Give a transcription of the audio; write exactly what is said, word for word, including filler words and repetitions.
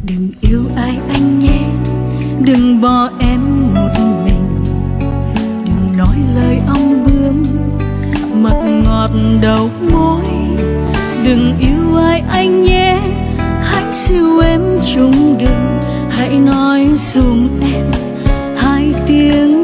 Đừng yêu ai anh nhé, đừng bỏ em một mình. Đừng nói lời ong bướm, mật ngọt đầu môi. Đừng yêu ai anh nhé, hãy siêu em chung đường. Hãy nói dùm em hai tiếng